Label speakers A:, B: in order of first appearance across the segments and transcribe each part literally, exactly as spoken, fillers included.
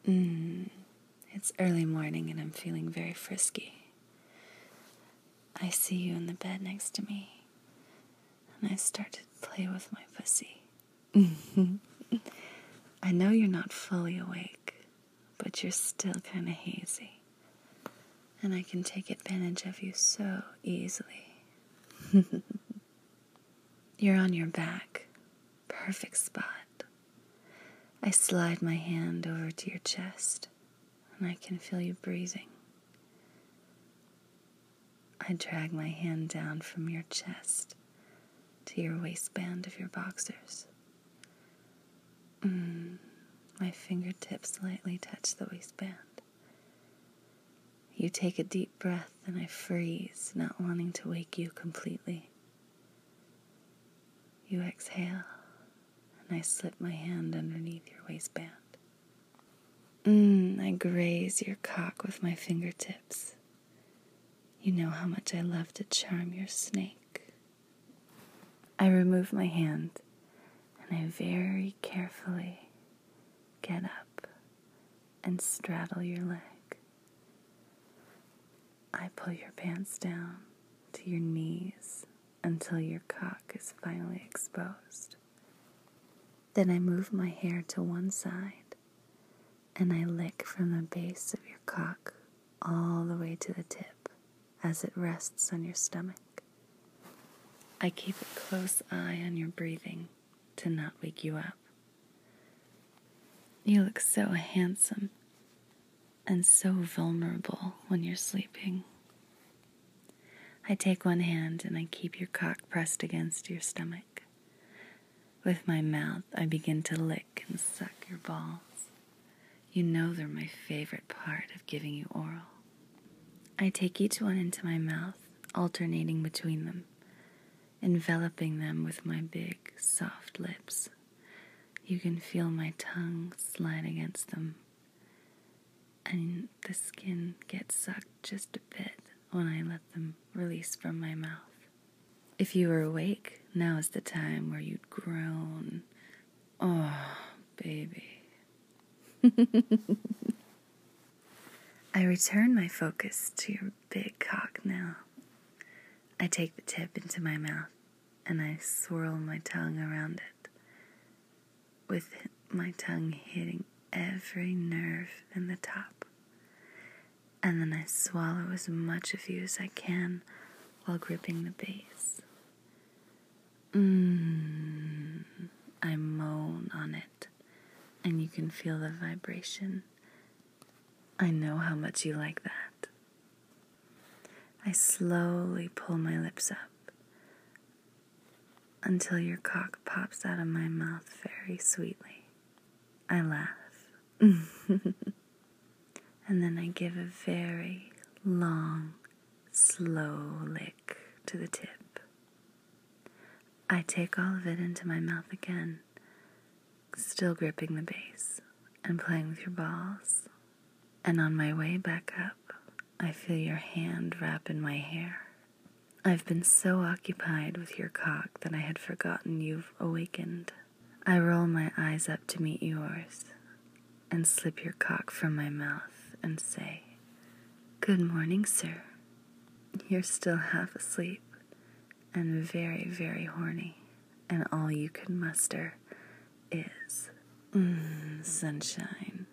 A: Mm, it's early morning and I'm feeling very frisky. I see you in the bed next to me, and I start to play with my pussy. I know you're not fully awake, but you're still kind of hazy, and I can take advantage of you so easily. You're on your back, perfect spot. I slide my hand over to your chest, and I can feel you breathing. I drag my hand down from your chest to your waistband of your boxers. Mm, my fingertips lightly touch the waistband. You take a deep breath and I freeze, not wanting to wake you completely. You exhale and I slip my hand underneath your waistband. Mm, I graze your cock with my fingertips. You know how much I love to charm your snake. I remove my hand and I very carefully get up and straddle your leg. I pull your pants down to your knees until your cock is finally exposed. Then I move my hair to one side and I lick from the base of your cock all the way to the tip as it rests on your stomach. I keep a close eye on your breathing to not wake you up. You look so handsome and so vulnerable when you're sleeping. I take one hand and I keep your cock pressed against your stomach. With my mouth, I begin to lick and suck your balls. You know they're my favorite part of giving you oral. I take each one into my mouth, alternating between them, enveloping them with my big, soft lips. You can feel my tongue slide against them, and the skin gets sucked just a bit when I let them release from my mouth. If you were awake, now is the time where you'd groan, "Oh, baby." I return my focus to your big cock now. I take the tip into my mouth and I swirl my tongue around it, with my tongue hitting every nerve in the top. And then I swallow as much of you as I can while gripping the base. Mmm, I moan on it, and you can feel the vibration. I know how much you like that. I slowly pull my lips up until your cock pops out of my mouth very sweetly. I laugh. And then I give a very long, slow lick to the tip. I take all of it into my mouth again, still gripping the base and playing with your balls. And on my way back up, I feel your hand wrap in my hair. I've been so occupied with your cock that I had forgotten you've awakened. I roll my eyes up to meet yours and slip your cock from my mouth and say, "Good morning, sir." You're still half asleep and very, very horny, and all you can muster is, mmm, sunshine.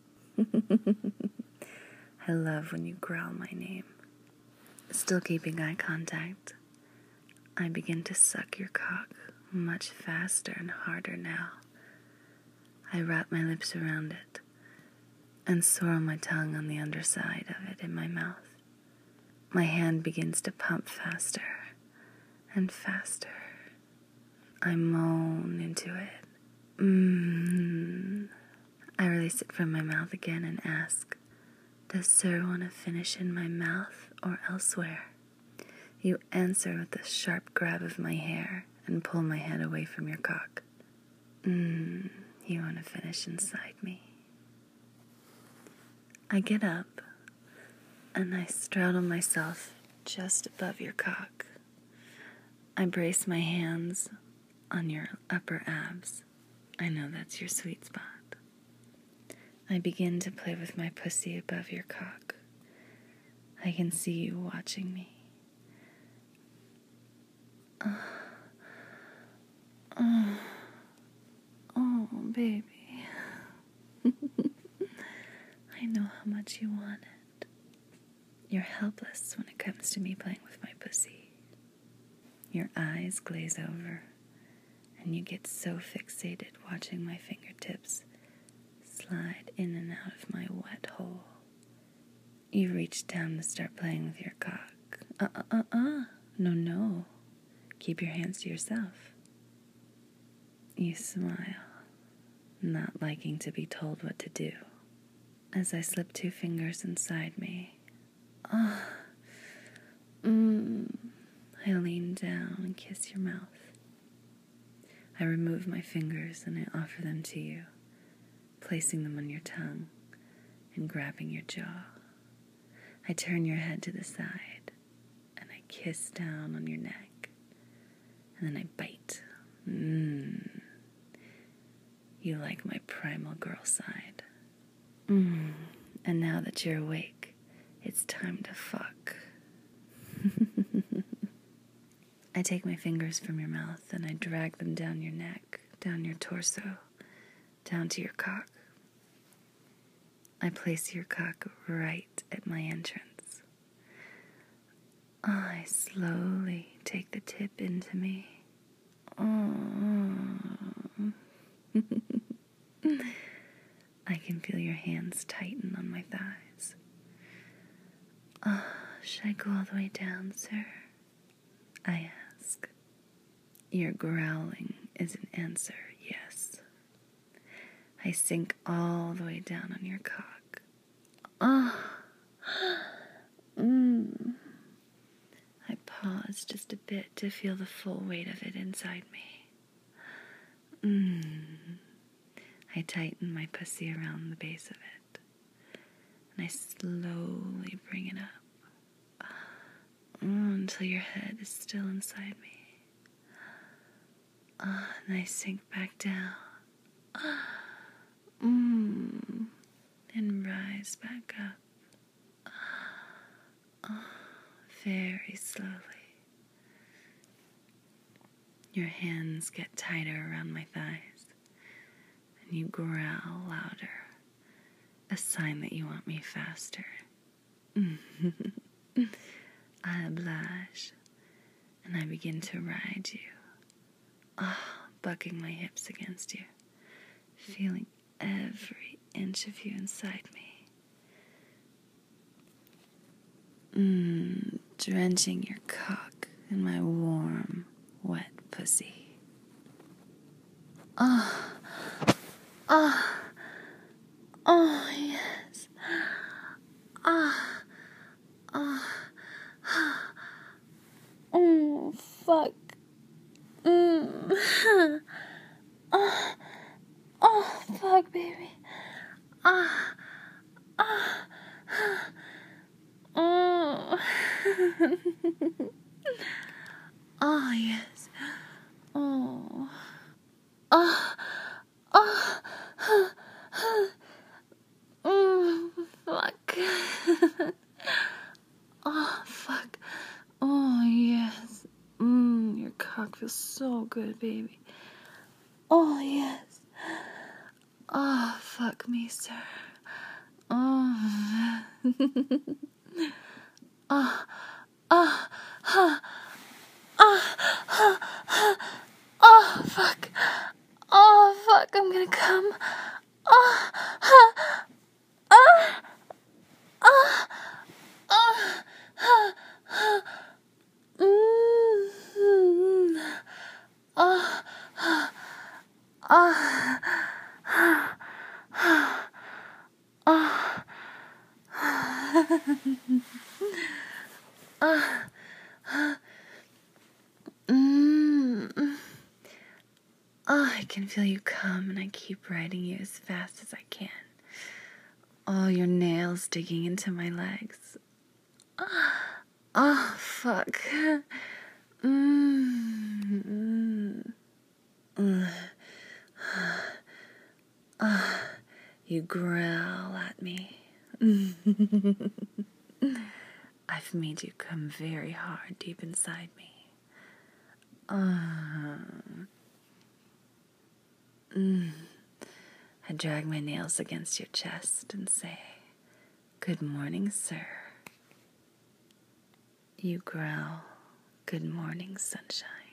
A: I love when you growl my name. Still keeping eye contact, I begin to suck your cock much faster and harder now. I wrap my lips around it and swirl my tongue on the underside of it in my mouth. My hand begins to pump faster and faster. I moan into it. Mmm. I release it from my mouth again and ask, "Does sir want to finish in my mouth or elsewhere?" You answer with a sharp grab of my hair and pull my head away from your cock. Mmm, you want to finish inside me. I get up and I straddle myself just above your cock. I brace my hands on your upper abs. I know that's your sweet spot. I begin to play with my pussy above your cock. I can see you watching me. Oh, oh, oh baby. I know how much you want it. You're helpless when it comes to me playing with my pussy. Your eyes glaze over, and you get so fixated watching my fingertips slide in and out of my wet hole. You reach down to start playing with your cock. Uh-uh-uh-uh. No, no. Keep your hands to yourself. You smile, not liking to be told what to do. As I slip two fingers inside me, ah, oh, mmm, I lean down and kiss your mouth. I remove my fingers and I offer them to you, placing them on your tongue and grabbing your jaw. I turn your head to the side and I kiss down on your neck, and then I bite. Mmm. You like my primal girl side. Mm. And now that you're awake, it's time to fuck. I take my fingers from your mouth and I drag them down your neck, down your torso, down to your cock. I place your cock right at my entrance. I slowly take the tip into me. Oh. I can feel your hands tighten on my thighs. Oh, should I go all the way down, sir? I ask. Your growling is an answer, yes. I sink all the way down on your cock. Oh. Mm. I pause just a bit to feel the full weight of it inside me. Mm. I tighten my pussy around the base of it, and I slowly bring it up mm, until your head is still inside me. Uh, and I sink back down mm, and rise back up uh, very slowly. Your hands get tighter around my thighs. And you growl louder, a sign that you want me faster. I oblige, and I begin to ride you, ah, oh, bucking my hips against you, feeling every inch of you inside me. Mmm, drenching your cock in my warm, wet pussy. Ah. Oh. Ah, oh, oh, yes. Ah, ah, ah. Oh, fuck. Mm. Ah, oh, fuck, baby. Ah, ah, oh. Oh, yes. Oh. Ah. Oh, oh, fuck. Oh, fuck. Oh, yes. Mmm, your cock feels so good, baby. Oh, yes. Oh, fuck me, sir. Oh, oh, oh, oh, oh, oh, oh, fuck. Oh, fuck, I'm gonna come. Oh, oh, oh, oh, oh, oh, oh, mm, oh, oh, oh, oh, mm. Oh, I can feel you come, and I keep riding you as fast as I can. Oh, your nails digging into my legs. Oh, fuck. Mm. Mm. Oh, You growl at me. I've made you come very hard deep inside me. Uh, mm. I drag my nails against your chest and say, "Good morning, sir." You growl, "Good morning, sunshine."